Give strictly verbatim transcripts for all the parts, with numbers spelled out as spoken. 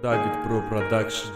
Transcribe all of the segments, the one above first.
Target Pro Production.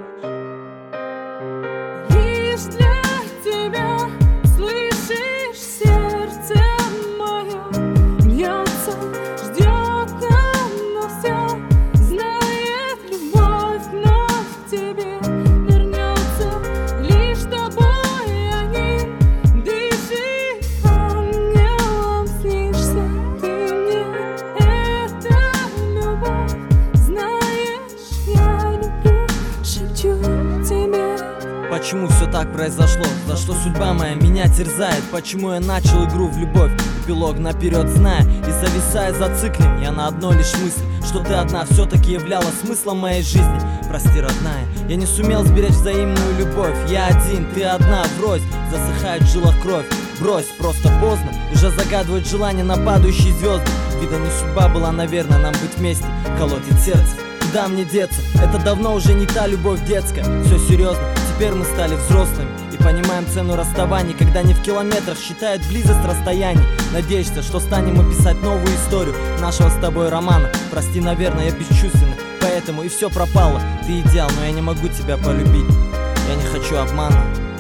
Лишь для тебя, слышишь, сердце мое бьется, ждет, оно все знает, любовь вновь к тебе вернется. Лишь тобой один дыши, ангелом снишься ты мне. Это любовь, знаешь, я люблю, шепчу тебе. Почему все так произошло? За что судьба моя меня терзает? Почему я начал игру в любовь? Эпилог наперед зная и зависая зациклен я на одной лишь мысли, что ты одна все-таки являла смыслом моей жизни. Прости, родная, я не сумел сберечь взаимную любовь. Я один, ты одна, врозь, засыхает в жилах кровь. Брось, просто поздно, уже загадывает желание на падающие звезды. Видно, не судьба была, наверное, нам быть вместе. Колотит сердце, куда мне деться? Это давно уже не та любовь детская. Все серьезно, теперь мы стали взрослыми и понимаем цену расставаний, когда не в километрах считают близость расстояний. Надеешься, что станем описать новую историю нашего с тобой романа. Прости, наверное, я бесчувственный, поэтому и все пропало. Ты идеал, но я не могу тебя полюбить. Я не хочу обмана.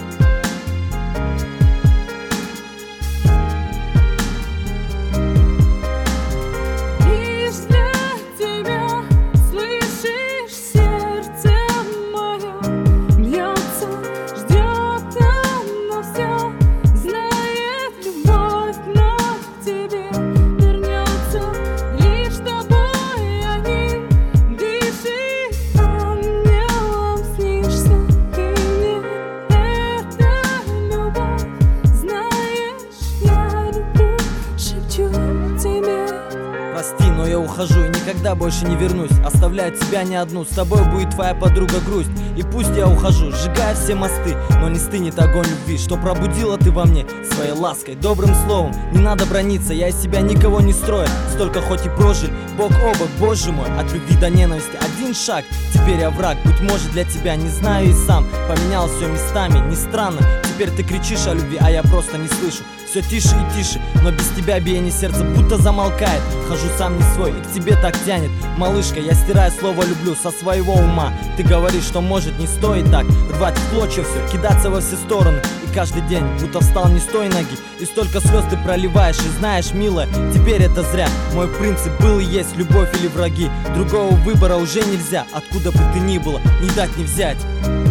Прости, но я ухожу и никогда больше не вернусь. Оставляю тебя не одну, с тобой будет твоя подруга грусть. И пусть я ухожу, сжигая все мосты, но не стынет огонь любви, что пробудила ты во мне своей лаской, добрым словом. Не надо браниться, я из себя никого не строю. Столько хоть и прожили, бок о бок, боже мой. От любви до ненависти один шаг, теперь я враг. Быть может для тебя, не знаю и сам. Поменял все местами, не странно. Теперь ты кричишь о любви, а я просто не слышу. Все тише и тише, но без тебя биение сердца будто замолкает. Хожу сам не свой, и к тебе так тянет. Малышка, я стираю слово «люблю» со своего ума. Ты говоришь, что может не стоит так рвать в клочья все, кидаться во все стороны. И каждый день будто встал не с той ноги. И столько слез ты проливаешь, и знаешь, милая, теперь это зря. Мой принцип был и есть любовь или враги. Другого выбора уже нельзя, откуда бы ты ни было, не дать не взять.